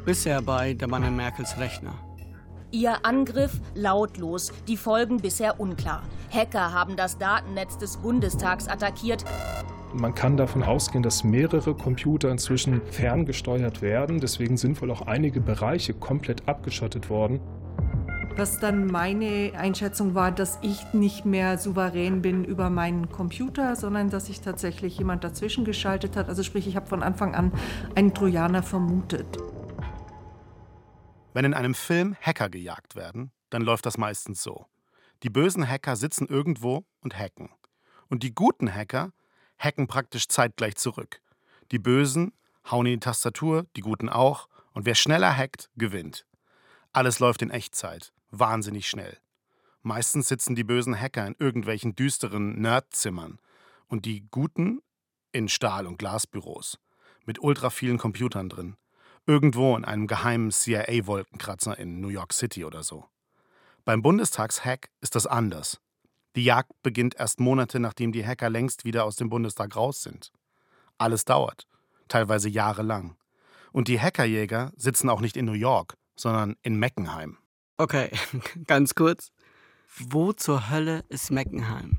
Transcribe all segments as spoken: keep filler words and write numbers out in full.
Bisher bei der Mann in Merkels Rechner. Ihr Angriff lautlos, die Folgen bisher unklar. Hacker haben das Datennetz des Bundestags attackiert. Man kann davon ausgehen, dass mehrere Computer inzwischen ferngesteuert werden. Deswegen sind wohl auch einige Bereiche komplett abgeschottet worden. Was dann meine Einschätzung war, dass ich nicht mehr souverän bin über meinen Computer, sondern dass sich tatsächlich jemand dazwischen geschaltet hat. Also sprich, ich habe von Anfang an einen Trojaner vermutet. Wenn in einem Film Hacker gejagt werden, dann läuft das meistens so. Die bösen Hacker sitzen irgendwo und hacken. Und die guten Hacker hacken praktisch zeitgleich zurück. Die Bösen hauen in die Tastatur, die Guten auch. Und wer schneller hackt, gewinnt. Alles läuft in Echtzeit. Wahnsinnig schnell. Meistens sitzen die bösen Hacker in irgendwelchen düsteren Nerdzimmern und die Guten in Stahl- und Glasbüros mit ultra vielen Computern drin. Irgendwo in einem geheimen C I A-Wolkenkratzer in New York City oder so. Beim Bundestagshack ist das anders. Die Jagd beginnt erst Monate, nachdem die Hacker längst wieder aus dem Bundestag raus sind. Alles dauert, teilweise jahrelang. Und die Hackerjäger sitzen auch nicht in New York, sondern in Meckenheim. Okay, ganz kurz. Wo zur Hölle ist Meckenheim?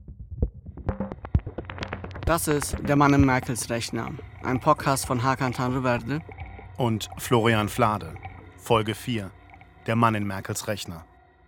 Das ist Der Mann in Merkels Rechner, ein Podcast von Hakan Tanrıverdi und Florian Flade. Folge vier. Der Mann in Merkels Rechner.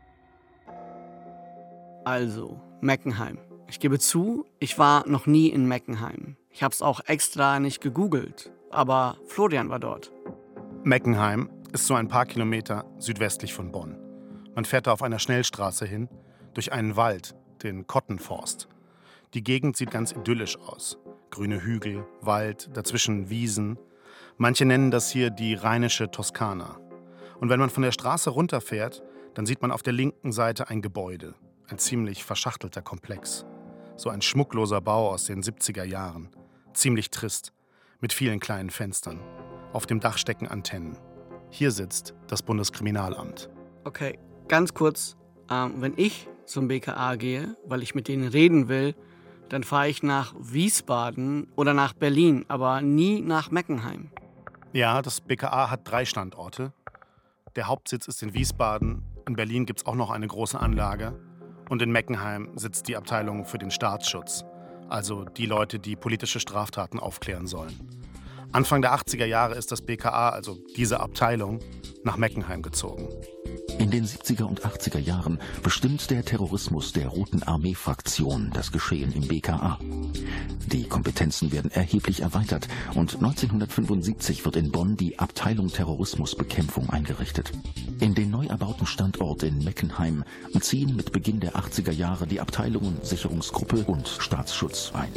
Also, Meckenheim. Ich gebe zu, ich war noch nie in Meckenheim. Ich habe es auch extra nicht gegoogelt, aber Florian war dort. Meckenheim ist so ein paar Kilometer südwestlich von Bonn. Man fährt da auf einer Schnellstraße hin, durch einen Wald, den Kottenforst. Die Gegend sieht ganz idyllisch aus. Grüne Hügel, Wald, dazwischen Wiesen. Manche nennen das hier die rheinische Toskana. Und wenn man von der Straße runterfährt, dann sieht man auf der linken Seite ein Gebäude. Ein ziemlich verschachtelter Komplex. So ein schmuckloser Bau aus den siebziger Jahren. Ziemlich trist, mit vielen kleinen Fenstern. Auf dem Dach stecken Antennen. Hier sitzt das Bundeskriminalamt. Okay, ganz kurz. Ähm, wenn ich zum B K A gehe, weil ich mit denen reden will, dann fahre ich nach Wiesbaden oder nach Berlin, aber nie nach Meckenheim. Ja, das B K A hat drei Standorte. Der Hauptsitz ist in Wiesbaden. In Berlin gibt es auch noch eine große Anlage. Und in Meckenheim sitzt die Abteilung für den Staatsschutz. Also die Leute, die politische Straftaten aufklären sollen. Anfang der achtziger Jahre ist das B K A, also diese Abteilung, nach Meckenheim gezogen. In den siebziger und achtziger Jahren bestimmt der Terrorismus der Roten Armee-Fraktion das Geschehen im B K A. Die Kompetenzen werden erheblich erweitert und neunzehnhundertfünfundsiebzig wird in Bonn die Abteilung Terrorismusbekämpfung eingerichtet. In den neu erbauten Standort in Meckenheim ziehen mit Beginn der achtziger Jahre die Abteilungen Sicherungsgruppe und Staatsschutz ein.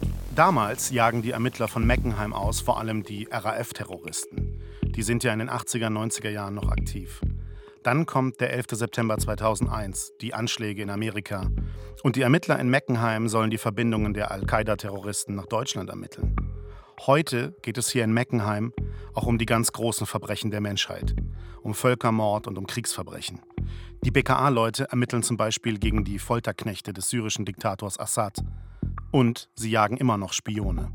Damals jagen die Ermittler von Meckenheim aus vor allem die R A F-Terroristen. Die sind ja in den achtziger, neunziger Jahren noch aktiv. Dann kommt der elfter September zweitausendeins, die Anschläge in Amerika. Und die Ermittler in Meckenheim sollen die Verbindungen der Al-Qaida-Terroristen nach Deutschland ermitteln. Heute geht es hier in Meckenheim auch um die ganz großen Verbrechen der Menschheit. Um Völkermord und um Kriegsverbrechen. Die B K A-Leute ermitteln zum Beispiel gegen die Folterknechte des syrischen Diktators Assad. Und sie jagen immer noch Spione.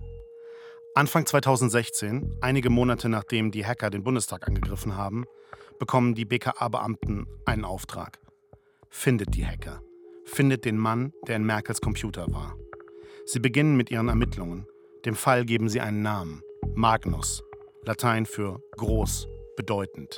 Anfang zweitausendsechzehn, einige Monate nachdem die Hacker den Bundestag angegriffen haben, bekommen die B K A-Beamten einen Auftrag. Findet die Hacker. Findet den Mann, der in Merkels Computer war. Sie beginnen mit ihren Ermittlungen. Dem Fall geben sie einen Namen. Magnus. Latein für groß, bedeutend.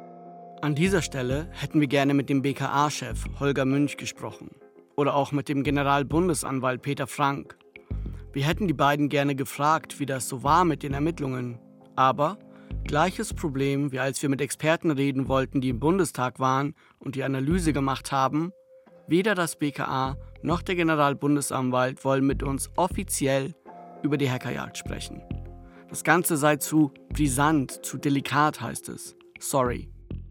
An dieser Stelle hätten wir gerne mit dem B K A-Chef Holger Münch gesprochen. Oder auch mit dem Generalbundesanwalt Peter Frank. Wir hätten die beiden gerne gefragt, wie das so war mit den Ermittlungen. Aber gleiches Problem, wie als wir mit Experten reden wollten, die im Bundestag waren und die Analyse gemacht haben. Weder das B K A noch der Generalbundesanwalt wollen mit uns offiziell über die Hackerjagd sprechen. Das Ganze sei zu brisant, zu delikat, heißt es. Sorry.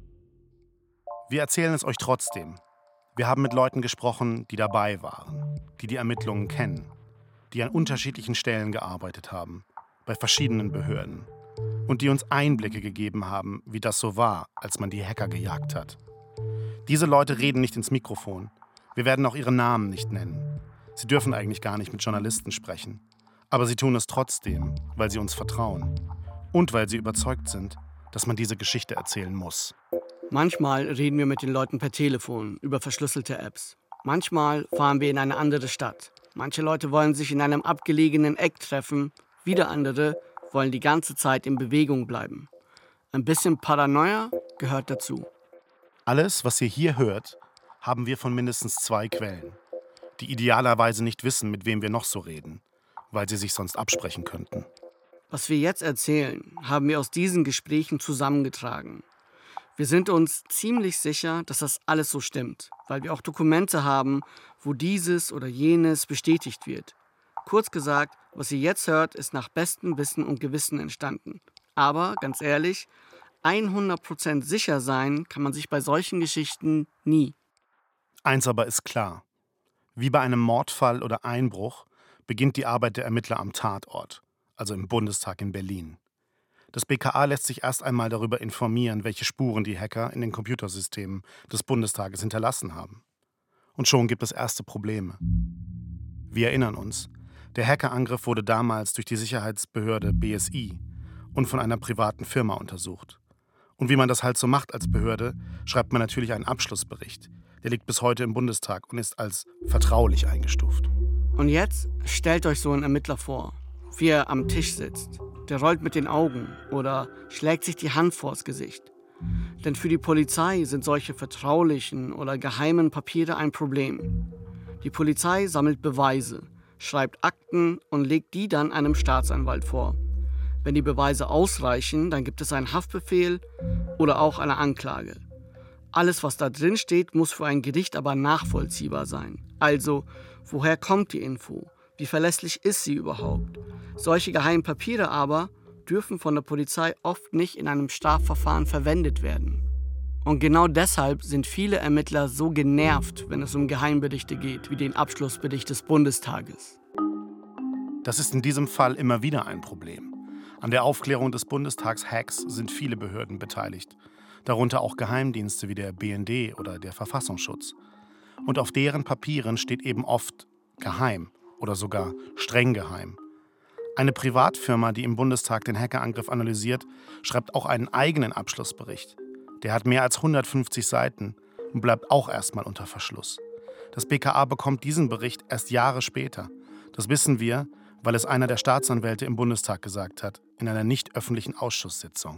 Wir erzählen es euch trotzdem. Wir haben mit Leuten gesprochen, die dabei waren, die die Ermittlungen kennen, die an unterschiedlichen Stellen gearbeitet haben, bei verschiedenen Behörden und die uns Einblicke gegeben haben, wie das so war, als man die Hacker gejagt hat. Diese Leute reden nicht ins Mikrofon. Wir werden auch ihre Namen nicht nennen. Sie dürfen eigentlich gar nicht mit Journalisten sprechen. Aber sie tun es trotzdem, weil sie uns vertrauen und weil sie überzeugt sind, dass man diese Geschichte erzählen muss. Manchmal reden wir mit den Leuten per Telefon über verschlüsselte Apps. Manchmal fahren wir in eine andere Stadt. Manche Leute wollen sich in einem abgelegenen Eck treffen. Wieder andere wollen die ganze Zeit in Bewegung bleiben. Ein bisschen Paranoia gehört dazu. Alles, was ihr hier hört, haben wir von mindestens zwei Quellen, die idealerweise nicht wissen, mit wem wir noch so reden, weil sie sich sonst absprechen könnten. Was wir jetzt erzählen, haben wir aus diesen Gesprächen zusammengetragen. Wir sind uns ziemlich sicher, dass das alles so stimmt, weil wir auch Dokumente haben, wo dieses oder jenes bestätigt wird. Kurz gesagt, was ihr jetzt hört, ist nach bestem Wissen und Gewissen entstanden. Aber, ganz ehrlich, hundert Prozent sicher sein kann man sich bei solchen Geschichten nie. Eins aber ist klar. Wie bei einem Mordfall oder Einbruch beginnt die Arbeit der Ermittler am Tatort, also im Bundestag in Berlin. Das B K A lässt sich erst einmal darüber informieren, welche Spuren die Hacker in den Computersystemen des Bundestages hinterlassen haben. Und schon gibt es erste Probleme. Wir erinnern uns, der Hackerangriff wurde damals durch die Sicherheitsbehörde B S I und von einer privaten Firma untersucht. Und wie man das halt so macht als Behörde, schreibt man natürlich einen Abschlussbericht. Der liegt bis heute im Bundestag und ist als vertraulich eingestuft. Und jetzt stellt euch so einen Ermittler vor, wie er am Tisch sitzt. Der rollt mit den Augen oder schlägt sich die Hand vors Gesicht. Denn für die Polizei sind solche vertraulichen oder geheimen Papiere ein Problem. Die Polizei sammelt Beweise, schreibt Akten und legt die dann einem Staatsanwalt vor. Wenn die Beweise ausreichen, dann gibt es einen Haftbefehl oder auch eine Anklage. Alles, was da drin steht, muss für ein Gericht aber nachvollziehbar sein. Also, woher kommt die Info? Wie verlässlich ist sie überhaupt? Solche geheimen Papiere aber dürfen von der Polizei oft nicht in einem Strafverfahren verwendet werden. Und genau deshalb sind viele Ermittler so genervt, wenn es um Geheimberichte geht, wie den Abschlussbericht des Bundestages. Das ist in diesem Fall immer wieder ein Problem. An der Aufklärung des Bundestags-Hacks sind viele Behörden beteiligt, darunter auch Geheimdienste wie der B N D oder der Verfassungsschutz. Und auf deren Papieren steht eben oft geheim oder sogar streng geheim. Eine Privatfirma, die im Bundestag den Hackerangriff analysiert, schreibt auch einen eigenen Abschlussbericht. Der hat mehr als hundertfünfzig Seiten und bleibt auch erstmal unter Verschluss. Das B K A bekommt diesen Bericht erst Jahre später. Das wissen wir, weil es einer der Staatsanwälte im Bundestag gesagt hat, in einer nicht öffentlichen Ausschusssitzung.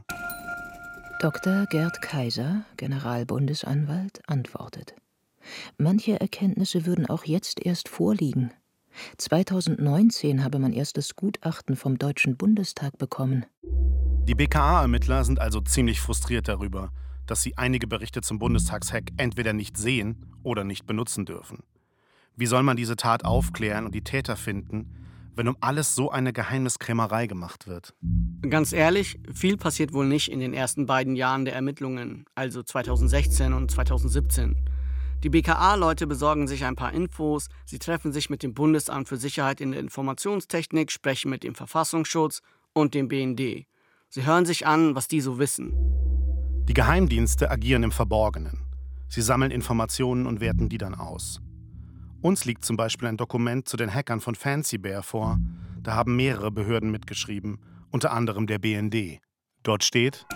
Doktor Gerd Kaiser, Generalbundesanwalt, antwortet: Manche Erkenntnisse würden auch jetzt erst vorliegen. zweitausendneunzehn habe man erst das Gutachten vom Deutschen Bundestag bekommen. Die B K A-Ermittler sind also ziemlich frustriert darüber, dass sie einige Berichte zum Bundestagshack entweder nicht sehen oder nicht benutzen dürfen. Wie soll man diese Tat aufklären und die Täter finden, wenn um alles so eine Geheimniskrämerei gemacht wird? Ganz ehrlich, viel passiert wohl nicht in den ersten beiden Jahren der Ermittlungen, also zweitausendsechzehn und zweitausendsiebzehn. Die B K A-Leute besorgen sich ein paar Infos, sie treffen sich mit dem Bundesamt für Sicherheit in der Informationstechnik, sprechen mit dem Verfassungsschutz und dem B N D. Sie hören sich an, was die so wissen. Die Geheimdienste agieren im Verborgenen. Sie sammeln Informationen und werten die dann aus. Uns liegt zum Beispiel ein Dokument zu den Hackern von Fancy Bear vor. Da haben mehrere Behörden mitgeschrieben, unter anderem der B N D. Dort steht: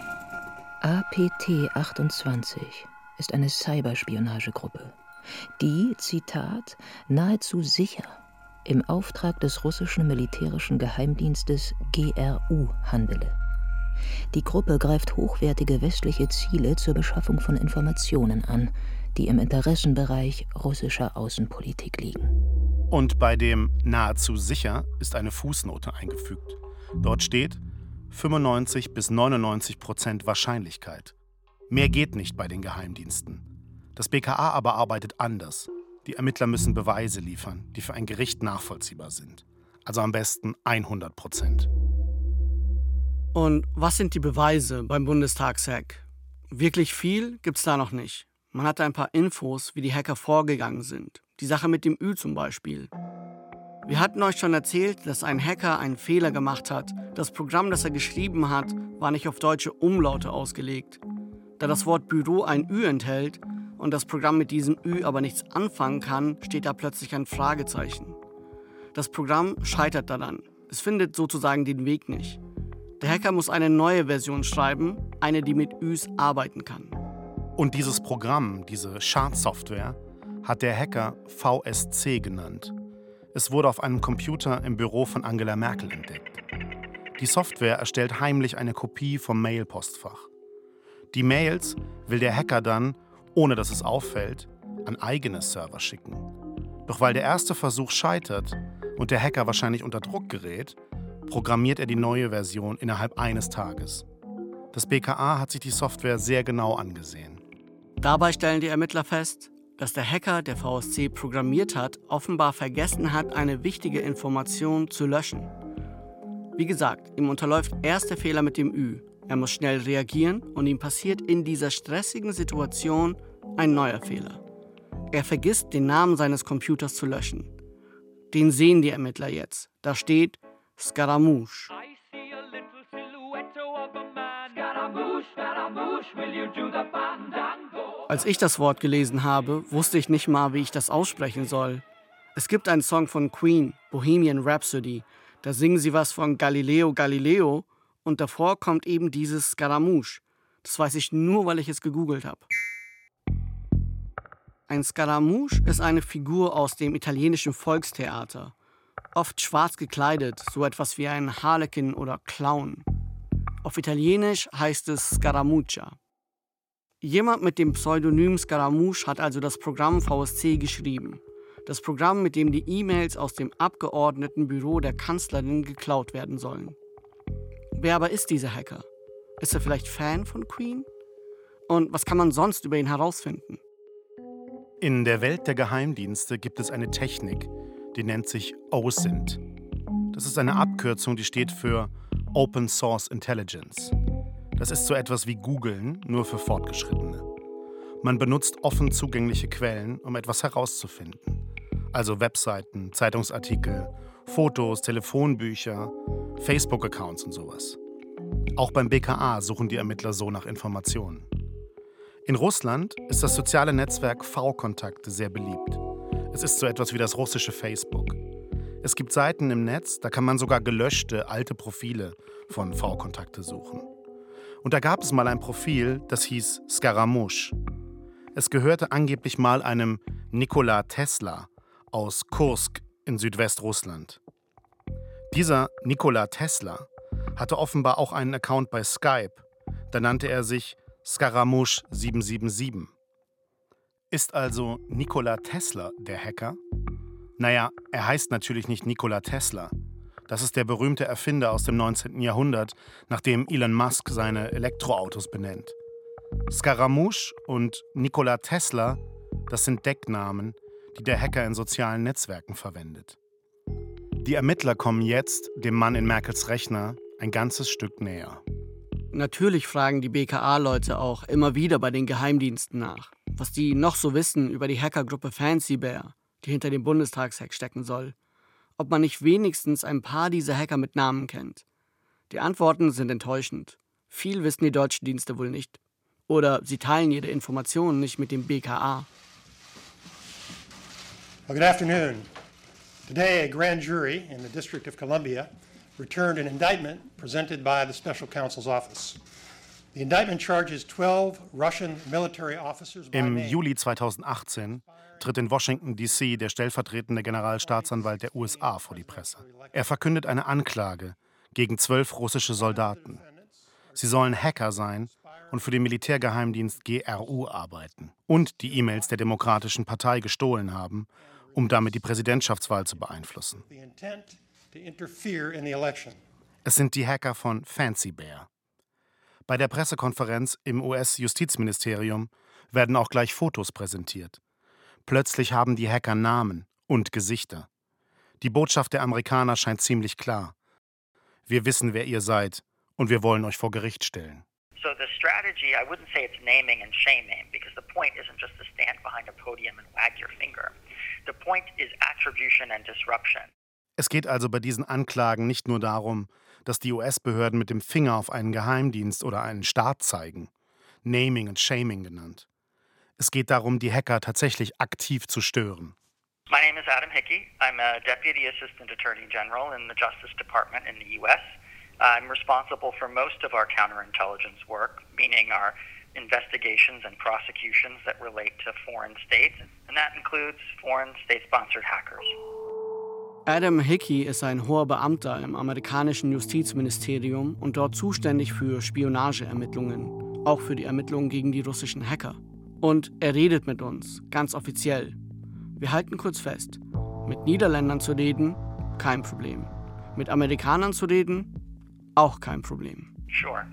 A P T achtundzwanzig ist eine Cyberspionagegruppe, die, Zitat, nahezu sicher im Auftrag des russischen militärischen Geheimdienstes G R U handele. Die Gruppe greift hochwertige westliche Ziele zur Beschaffung von Informationen an, die im Interessenbereich russischer Außenpolitik liegen. Und bei dem nahezu sicher ist eine Fußnote eingefügt. Dort steht fünfundneunzig bis neunundneunzig Prozent Wahrscheinlichkeit. Mehr geht nicht bei den Geheimdiensten. Das B K A aber arbeitet anders. Die Ermittler müssen Beweise liefern, die für ein Gericht nachvollziehbar sind. Also am besten hundert Prozent. Und was sind die Beweise beim Bundestagshack? Wirklich viel gibt's da noch nicht. Man hatte ein paar Infos, wie die Hacker vorgegangen sind. Die Sache mit dem Ü zum Beispiel. Wir hatten euch schon erzählt, dass ein Hacker einen Fehler gemacht hat. Das Programm, das er geschrieben hat, war nicht auf deutsche Umlaute ausgelegt. Da das Wort Büro ein Ü enthält und das Programm mit diesem Ü aber nichts anfangen kann, steht da plötzlich ein Fragezeichen. Das Programm scheitert daran. Es findet sozusagen den Weg nicht. Der Hacker muss eine neue Version schreiben, eine, die mit Üs arbeiten kann. Und dieses Programm, diese Schadsoftware, hat der Hacker V S C genannt. Es wurde auf einem Computer im Büro von Angela Merkel entdeckt. Die Software erstellt heimlich eine Kopie vom Mailpostfach. Die Mails will der Hacker dann, ohne dass es auffällt, an eigene Server schicken. Doch weil der erste Versuch scheitert und der Hacker wahrscheinlich unter Druck gerät, programmiert er die neue Version innerhalb eines Tages. Das B K A hat sich die Software sehr genau angesehen. Dabei stellen die Ermittler fest, dass der Hacker, der V S C programmiert hat, offenbar vergessen hat, eine wichtige Information zu löschen. Wie gesagt, ihm unterläuft erst der Fehler mit dem Ü. Er muss schnell reagieren und ihm passiert in dieser stressigen Situation ein neuer Fehler. Er vergisst, den Namen seines Computers zu löschen. Den sehen die Ermittler jetzt. Da steht Scaramouche. Als ich das Wort gelesen habe, wusste ich nicht mal, wie ich das aussprechen soll. Es gibt einen Song von Queen, Bohemian Rhapsody. Da singen sie was von Galileo Galileo und davor kommt eben dieses Scaramouche. Das weiß ich nur, weil ich es gegoogelt habe. Ein Scaramouche ist eine Figur aus dem italienischen Volkstheater. Oft schwarz gekleidet, so etwas wie ein Harlekin oder Clown. Auf Italienisch heißt es Scaramuccia. Jemand mit dem Pseudonym Scaramouche hat also das Programm V S C geschrieben. Das Programm, mit dem die E-Mails aus dem Abgeordnetenbüro der Kanzlerin geklaut werden sollen. Wer aber ist dieser Hacker? Ist er vielleicht Fan von Queen? Und was kann man sonst über ihn herausfinden? In der Welt der Geheimdienste gibt es eine Technik, die nennt sich O S I N T. Das ist eine Abkürzung, die steht für Open Source Intelligence. Das ist so etwas wie Googlen, nur für Fortgeschrittene. Man benutzt offen zugängliche Quellen, um etwas herauszufinden. Also Webseiten, Zeitungsartikel, Fotos, Telefonbücher, Facebook-Accounts und sowas. Auch beim B K A suchen die Ermittler so nach Informationen. In Russland ist das soziale Netzwerk V-Kontakte sehr beliebt. Es ist so etwas wie das russische Facebook. Es gibt Seiten im Netz, da kann man sogar gelöschte alte Profile von V-Kontakte suchen. Und da gab es mal ein Profil, das hieß Scaramouche. Es gehörte angeblich mal einem Nikola Tesla aus Kursk in Südwestrussland. Dieser Nikola Tesla hatte offenbar auch einen Account bei Skype. Da nannte er sich Scaramouche sieben sieben sieben. Ist also Nikola Tesla der Hacker? Naja, er heißt natürlich nicht Nikola Tesla. Das ist der berühmte Erfinder aus dem neunzehnten Jahrhundert, nach dem Elon Musk seine Elektroautos benennt. Scaramouche und Nikola Tesla, das sind Decknamen, die der Hacker in sozialen Netzwerken verwendet. Die Ermittler kommen jetzt dem Mann in Merkels Rechner ein ganzes Stück näher. Natürlich fragen die B K A-Leute auch immer wieder bei den Geheimdiensten nach, was die noch so wissen über die Hackergruppe Fancy Bear, die hinter dem Bundestagshack stecken soll. Ob man nicht wenigstens ein paar dieser Hacker mit Namen kennt. Die Antworten sind enttäuschend. Viel wissen die deutschen Dienste wohl nicht. Oder sie teilen ihre Informationen nicht mit dem B K A. Well, good afternoon. Today, a grand jury in the District of Columbia returned an indictment presented by the Special Counsel's Office. The indictment charges twelve Russian military officers by Im name. Juli zweitausendachtzehn tritt in Washington D C der stellvertretende Generalstaatsanwalt der U S A vor die Presse. Er verkündet eine Anklage gegen zwölf russische Soldaten. Sie sollen Hacker sein und für den Militärgeheimdienst G R U arbeiten und die E-Mails der Demokratischen Partei gestohlen haben, um damit die Präsidentschaftswahl zu beeinflussen. Es sind die Hacker von Fancy Bear. Bei der Pressekonferenz im U S-Justizministerium werden auch gleich Fotos präsentiert. Plötzlich haben die Hacker Namen und Gesichter. Die Botschaft der Amerikaner scheint ziemlich klar. Wir wissen, wer ihr seid, und wir wollen euch vor Gericht stellen. So the strategy, I wouldn't say it's naming and shaming, because the point isn't just to stand behind a podium and wag your finger. The point is attribution and disruption. Es geht also bei diesen Anklagen nicht nur darum, dass die U S-Behörden mit dem Finger auf einen Geheimdienst oder einen Staat zeigen, Naming and Shaming genannt. Es geht darum, die Hacker tatsächlich aktiv zu stören. My name is Adam Hickey. I'm a Deputy Assistant Attorney General in the Justice Department in the U S I'm responsible for most of our counterintelligence work, meaning our investigations and prosecutions that relate to foreign states, and that includes foreign state-sponsored hackers. Adam Hickey ist ein hoher Beamter im amerikanischen Justizministerium und dort zuständig für Spionageermittlungen, auch für die Ermittlungen gegen die russischen Hacker. Und er redet mit uns, ganz offiziell. Wir halten kurz fest, mit Niederländern zu reden, kein Problem. Mit Amerikanern zu reden, auch kein Problem. Sure.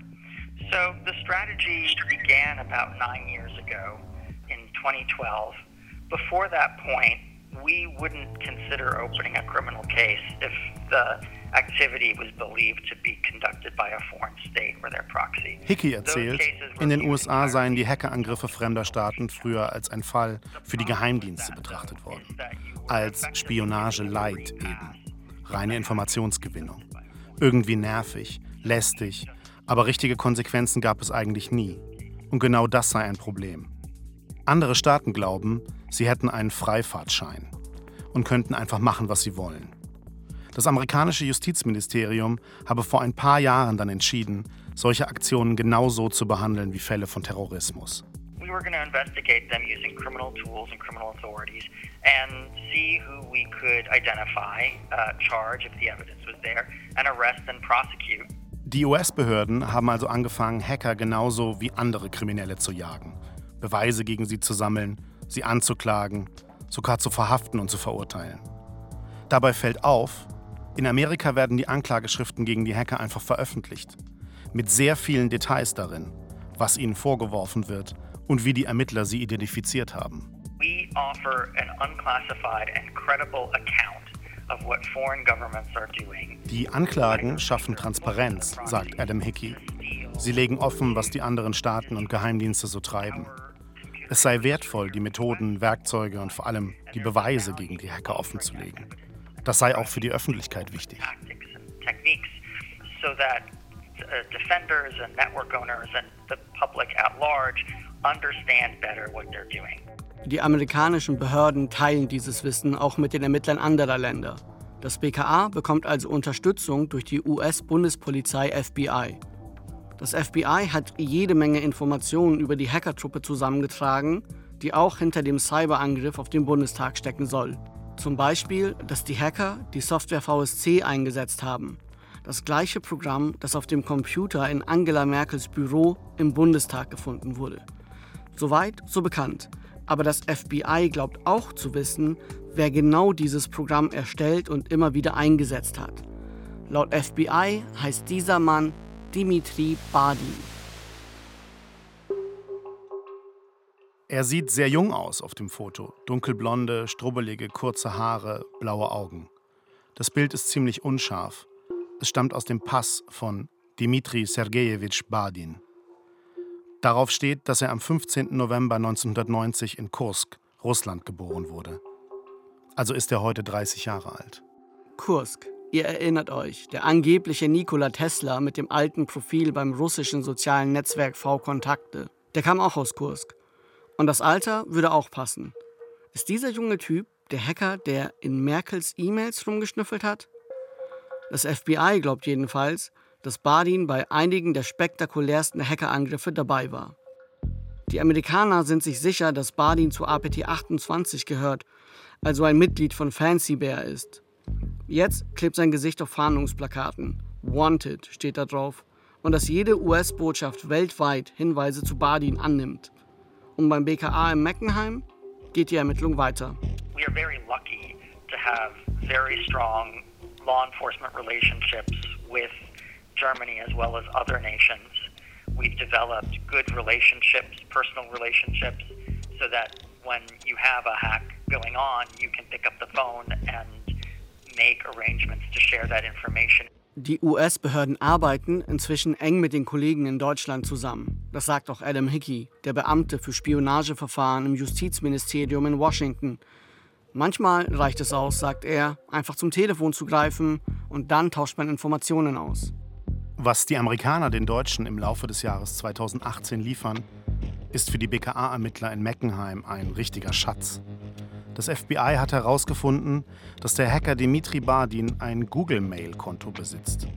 So the strategy began about nine years ago in twenty twelve. Before that point, we wouldn't consider opening a criminal case if the activity was believed to be conducted by a foreign state or their proxy. Hickey erzählt, in den U S A seien die Hackerangriffe fremder Staaten früher als ein Fall für die Geheimdienste betrachtet worden. Als Spionage light eben. Reine Informationsgewinnung. Irgendwie nervig, lästig, aber richtige Konsequenzen gab es eigentlich nie. Und genau das sei ein Problem. Andere Staaten glauben, sie hätten einen Freifahrtschein und könnten einfach machen, was sie wollen. Das amerikanische Justizministerium habe vor ein paar Jahren dann entschieden, solche Aktionen genauso zu behandeln wie Fälle von Terrorismus. We were going to investigate them using criminal tools and criminal authorities and see who we could identify, uh, charge if the evidence was there, and arrest and prosecute. Die U S-Behörden haben also angefangen, Hacker genauso wie andere Kriminelle zu jagen, Beweise gegen sie zu sammeln, sie anzuklagen, sogar zu verhaften und zu verurteilen. Dabei fällt auf, in Amerika werden die Anklageschriften gegen die Hacker einfach veröffentlicht, mit sehr vielen Details darin, was ihnen vorgeworfen wird und wie die Ermittler sie identifiziert haben. We offer an unclassified and credible account of what foreign governments are doing. Die Anklagen schaffen Transparenz, sagt Adam Hickey. Sie legen offen, was die anderen Staaten und Geheimdienste so treiben. Es sei wertvoll, die Methoden, Werkzeuge und vor allem die Beweise gegen die Hacker offenzulegen. Das sei auch für die Öffentlichkeit wichtig. So that defenders and network owners and the public at large understand better what they're doing. Die amerikanischen Behörden teilen dieses Wissen auch mit den Ermittlern anderer Länder. Das B K A bekommt also Unterstützung durch die U S-Bundespolizei F B I. Das F B I hat jede Menge Informationen über die Hackertruppe zusammengetragen, die auch hinter dem Cyberangriff auf den Bundestag stecken soll. Zum Beispiel, dass die Hacker die Software V S C eingesetzt haben. Das gleiche Programm, das auf dem Computer in Angela Merkels Büro im Bundestag gefunden wurde. Soweit, so bekannt. Aber das F B I glaubt auch zu wissen, wer genau dieses Programm erstellt und immer wieder eingesetzt hat. Laut F B I heißt dieser Mann Dimitri Badin. Er sieht sehr jung aus auf dem Foto. Dunkelblonde, strubbelige, kurze Haare, blaue Augen. Das Bild ist ziemlich unscharf. Es stammt aus dem Pass von Dimitri Sergejewitsch Badin. Darauf steht, dass er am fünfzehnten November neunzehnhundertneunzig in Kursk, Russland, geboren wurde. Also ist er heute dreißig Jahre alt. Kursk, ihr erinnert euch, der angebliche Nikola Tesla mit dem alten Profil beim russischen sozialen Netzwerk V-Kontakte. Der kam auch aus Kursk. Und das Alter würde auch passen. Ist dieser junge Typ der Hacker, der in Merkels E-Mails rumgeschnüffelt hat? Das F B I glaubt jedenfalls, dass Badin bei einigen der spektakulärsten Hackerangriffe dabei war. Die Amerikaner sind sich sicher, dass Badin zu A P T achtundzwanzig gehört, also ein Mitglied von Fancy Bear ist. Jetzt klebt sein Gesicht auf Fahndungsplakaten. Wanted steht da drauf. Und dass jede U S-Botschaft weltweit Hinweise zu Badin annimmt. Und beim B K A in Meckenheim geht die Ermittlung weiter. We are very lucky to have very strong law enforcement relationships with Germany as well as other nations. We've developed good relationships, personal relationships, so that when you have a hack going on, you can pick up the phone and make arrangements to share that information. Die U S-Behörden arbeiten inzwischen eng mit den Kollegen in Deutschland zusammen. Das sagt auch Adam Hickey, der Beamte für Spionageverfahren im Justizministerium in Washington. Manchmal reicht es aus, sagt er, einfach zum Telefon zu greifen und dann tauscht man Informationen aus. Was die Amerikaner den Deutschen im Laufe des Jahres zweitausendachtzehn liefern, ist für die B K A-Ermittler in Meckenheim ein richtiger Schatz. Das F B I hat herausgefunden, dass der Hacker Dimitri Badin ein Google-Mail-Konto besitzt.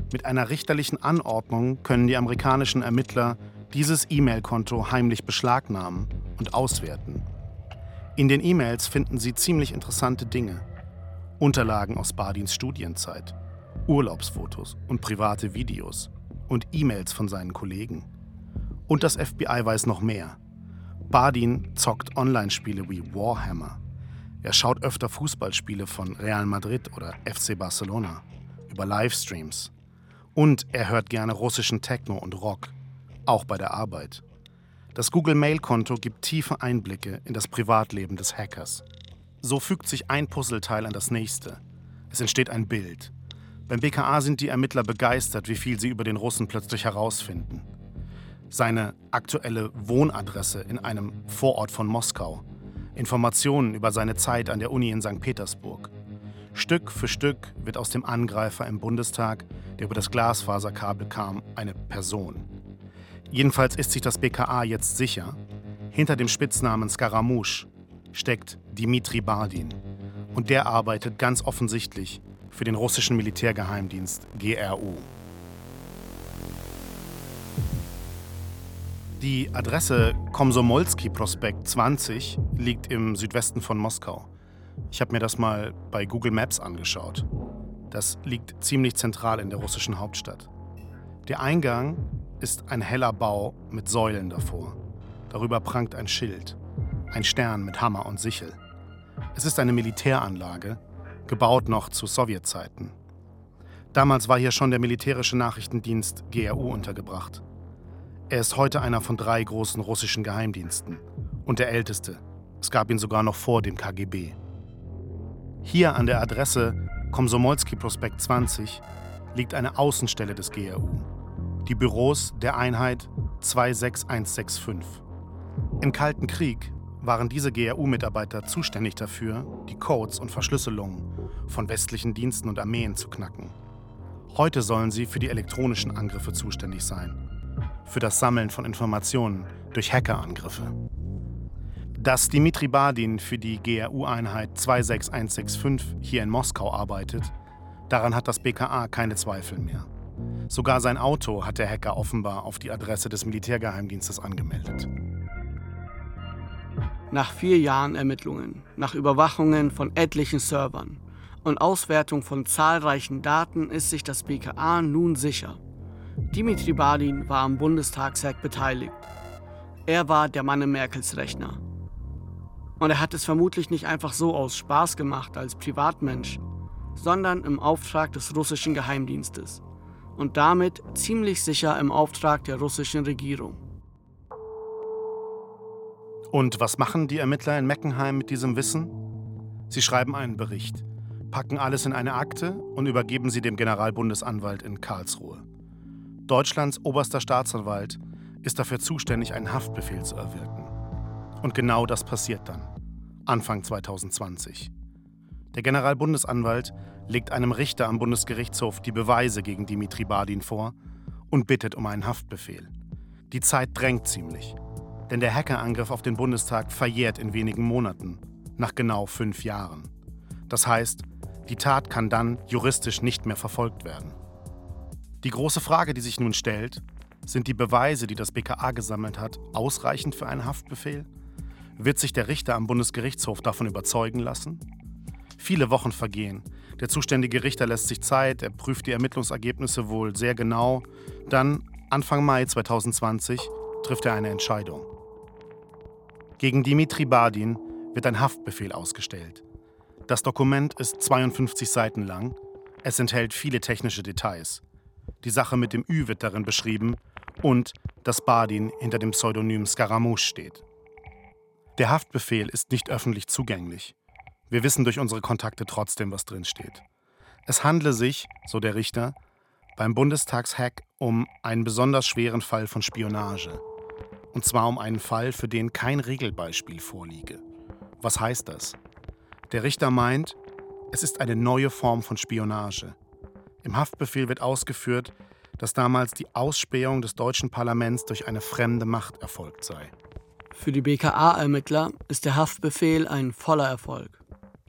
Mit einer richterlichen Anordnung können die amerikanischen Ermittler dieses E-Mail-Konto heimlich beschlagnahmen und auswerten. In den E-Mails finden sie ziemlich interessante Dinge. Unterlagen aus Bardins Studienzeit, Urlaubsfotos und private Videos und E-Mails von seinen Kollegen. Und das F B I weiß noch mehr. Bardin zockt Online-Spiele wie Warhammer. Er schaut öfter Fußballspiele von Real Madrid oder F C Barcelona über Livestreams. Und er hört gerne russischen Techno und Rock, auch bei der Arbeit. Das Google-Mail-Konto gibt tiefe Einblicke in das Privatleben des Hackers. So fügt sich ein Puzzleteil an das nächste. Es entsteht ein Bild. Beim B K A sind die Ermittler begeistert, wie viel sie über den Russen plötzlich herausfinden. Seine aktuelle Wohnadresse in einem Vorort von Moskau, Informationen über seine Zeit an der Uni in Sankt Petersburg. Stück für Stück wird aus dem Angreifer im Bundestag, der über das Glasfaserkabel kam, eine Person. Jedenfalls ist sich das B K A jetzt sicher, hinter dem Spitznamen Scaramouche steckt Dmitri Bardin. Und der arbeitet ganz offensichtlich für den russischen Militärgeheimdienst G R U. Die Adresse Komsomolski-Prospekt zwanzig liegt im Südwesten von Moskau. Ich habe mir das mal bei Google Maps angeschaut. Das liegt ziemlich zentral in der russischen Hauptstadt. Der Eingang ist ein heller Bau mit Säulen davor. Darüber prangt ein Schild, ein Stern mit Hammer und Sichel. Es ist eine Militäranlage, gebaut noch zu Sowjetzeiten. Damals war hier schon der militärische Nachrichtendienst G R U untergebracht. Er ist heute einer von drei großen russischen Geheimdiensten und der älteste. Es gab ihn sogar noch vor dem K G B. Hier an der Adresse Komsomolski-Prospekt zwanzig liegt eine Außenstelle des G R U. Die Büros der Einheit zwei sechs eins sechs fünf. Im Kalten Krieg waren diese G R U-Mitarbeiter zuständig dafür, die Codes und Verschlüsselungen von westlichen Diensten und Armeen zu knacken. Heute sollen sie für die elektronischen Angriffe zuständig sein. Für das Sammeln von Informationen durch Hackerangriffe. Dass Dmitri Bardin für die G R U-Einheit zwei sechs eins sechs fünf hier in Moskau arbeitet, daran hat das B K A keine Zweifel mehr. Sogar sein Auto hat der Hacker offenbar auf die Adresse des Militärgeheimdienstes angemeldet. Nach vier Jahren Ermittlungen, nach Überwachungen von etlichen Servern und Auswertung von zahlreichen Daten ist sich das B K A nun sicher. Dmitri Bardin war am Bundestagshack beteiligt. Er war der Mann in Merkels Rechner. Und er hat es vermutlich nicht einfach so aus Spaß gemacht als Privatmensch, sondern im Auftrag des russischen Geheimdienstes und damit ziemlich sicher im Auftrag der russischen Regierung. Und was machen die Ermittler in Meckenheim mit diesem Wissen? Sie schreiben einen Bericht, packen alles in eine Akte und übergeben sie dem Generalbundesanwalt in Karlsruhe. Deutschlands oberster Staatsanwalt ist dafür zuständig, einen Haftbefehl zu erwirken. Und genau das passiert dann, Anfang zwanzig zwanzig. Der Generalbundesanwalt legt einem Richter am Bundesgerichtshof die Beweise gegen Dmitri Bardin vor und bittet um einen Haftbefehl. Die Zeit drängt ziemlich, denn der Hackerangriff auf den Bundestag verjährt in wenigen Monaten, nach genau fünf Jahren. Das heißt, die Tat kann dann juristisch nicht mehr verfolgt werden. Die große Frage, die sich nun stellt, sind die Beweise, die das B K A gesammelt hat, ausreichend für einen Haftbefehl? Wird sich der Richter am Bundesgerichtshof davon überzeugen lassen? Viele Wochen vergehen. Der zuständige Richter lässt sich Zeit, er prüft die Ermittlungsergebnisse wohl sehr genau. Dann, Anfang Mai zwanzig zwanzig, trifft er eine Entscheidung. Gegen Dmitri Bardin wird ein Haftbefehl ausgestellt. Das Dokument ist zweiundfünfzig Seiten lang. Es enthält viele technische Details. Die Sache mit dem Ü wird darin beschrieben und dass Bardin hinter dem Pseudonym Scaramouche steht. Der Haftbefehl ist nicht öffentlich zugänglich. Wir wissen durch unsere Kontakte trotzdem, was drin steht. Es handle sich, so der Richter, beim Bundestagshack um einen besonders schweren Fall von Spionage. Und zwar um einen Fall, für den kein Regelbeispiel vorliege. Was heißt das? Der Richter meint, es ist eine neue Form von Spionage. Im Haftbefehl wird ausgeführt, dass damals die Ausspähung des deutschen Parlaments durch eine fremde Macht erfolgt sei. Für die B K A-Ermittler ist der Haftbefehl ein voller Erfolg.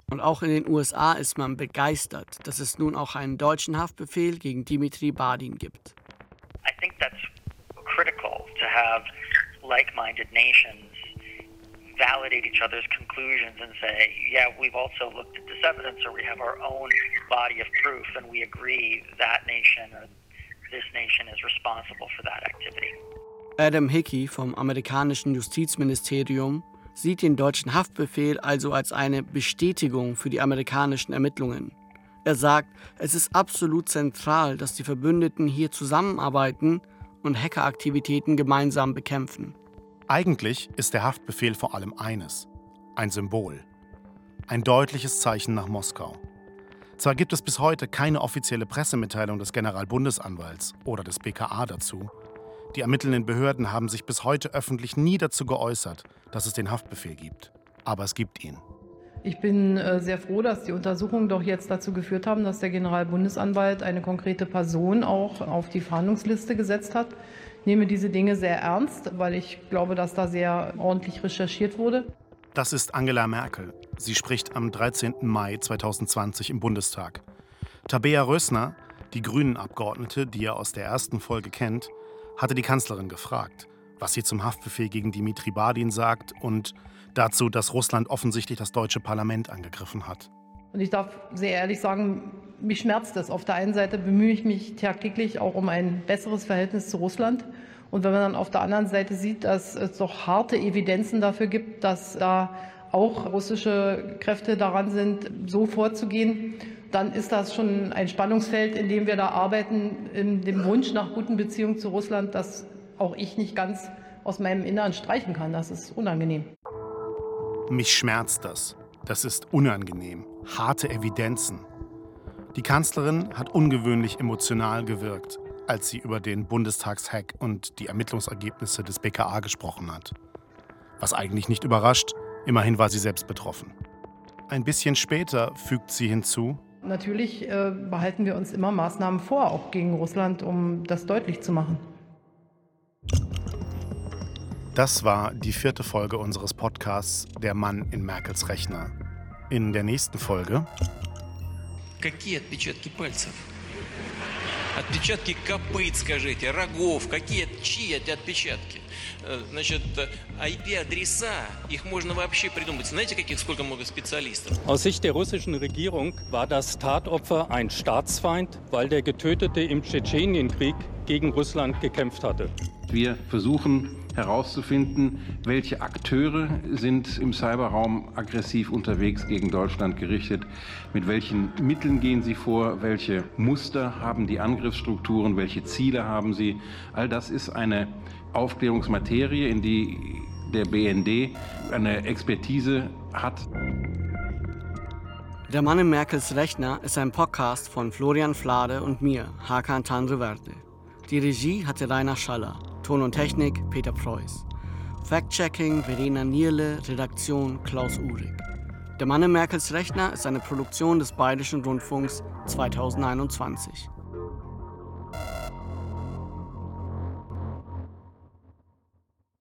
Und auch in den U S A ist man begeistert, dass es nun auch einen deutschen Haftbefehl gegen Dimitri Badin gibt. I think that's critical to have like-minded nations validate each other's conclusions and say, yeah, we've also looked at this evidence, or we have our own body of proof, and we agree that nation or this nation is responsible for that activity. Adam Hickey vom amerikanischen Justizministerium sieht den deutschen Haftbefehl also als eine Bestätigung für die amerikanischen Ermittlungen. Er sagt, es ist absolut zentral, dass die Verbündeten hier zusammenarbeiten und Hackeraktivitäten gemeinsam bekämpfen. Eigentlich ist der Haftbefehl vor allem eines: ein Symbol. Ein deutliches Zeichen nach Moskau. Zwar gibt es bis heute keine offizielle Pressemitteilung des Generalbundesanwalts oder des B K A dazu. Die ermittelnden Behörden haben sich bis heute öffentlich nie dazu geäußert, dass es den Haftbefehl gibt. Aber es gibt ihn. Ich bin äh, sehr froh, dass die Untersuchungen doch jetzt dazu geführt haben, dass der Generalbundesanwalt eine konkrete Person auch auf die Fahndungsliste gesetzt hat. Ich nehme diese Dinge sehr ernst, weil ich glaube, dass da sehr ordentlich recherchiert wurde. Das ist Angela Merkel. Sie spricht am dreizehnten Mai zweitausendzwanzig im Bundestag. Tabea Rösner, die Grünen-Abgeordnete, die ihr aus der ersten Folge kennt, hatte die Kanzlerin gefragt, was sie zum Haftbefehl gegen Dimitri Badin sagt und dazu, dass Russland offensichtlich das deutsche Parlament angegriffen hat. Und ich darf sehr ehrlich sagen, mich schmerzt es. Auf der einen Seite bemühe ich mich tagtäglich auch um ein besseres Verhältnis zu Russland. Und wenn man dann auf der anderen Seite sieht, dass es doch harte Evidenzen dafür gibt, dass da auch russische Kräfte daran sind, so vorzugehen, dann ist das schon ein Spannungsfeld, in dem wir da arbeiten, in dem Wunsch nach guten Beziehungen zu Russland, das auch ich nicht ganz aus meinem Inneren streichen kann. Das ist unangenehm. Mich schmerzt das. Das ist unangenehm. Harte Evidenzen. Die Kanzlerin hat ungewöhnlich emotional gewirkt, als sie über den Bundestagshack und die Ermittlungsergebnisse des B K A gesprochen hat. Was eigentlich nicht überrascht, immerhin war sie selbst betroffen. Ein bisschen später fügt sie hinzu: Natürlich äh, behalten wir uns immer Maßnahmen vor, auch gegen Russland, um das deutlich zu machen. Das war die vierte Folge unseres Podcasts Der Mann in Merkels Rechner. In der nächsten Folge: Какие отпечатки пальцев? Отпечатки копыт, скажите, рогов, какие, чьи эти отпечатки? Значит, ай пи-адреса, их можно вообще придумать. Знаете, каких, сколько много специалистов? Aus Sicht der russischen Regierung war das Tatopfer ein Staatsfeind, weil der Getötete im Tschetschenienkrieg gegen Russland gekämpft hatte. Wir versuchen herauszufinden, welche Akteure sind im Cyberraum aggressiv unterwegs gegen Deutschland gerichtet, mit welchen Mitteln gehen sie vor, welche Muster haben die Angriffsstrukturen, welche Ziele haben sie. All das ist eine Aufklärungsmaterie, in die der B N D eine Expertise hat. Der Mann in Merkels Rechner ist ein Podcast von Florian Flade und mir, Hakan Tanrıverdi. Die Regie hatte Rainer Schaller, Ton und Technik Peter Preuß. Fact-Checking Verena Nierle, Redaktion Klaus Uhrig. Der Mann in Merkels Rechner ist eine Produktion des Bayerischen Rundfunks zweitausendeinundzwanzig.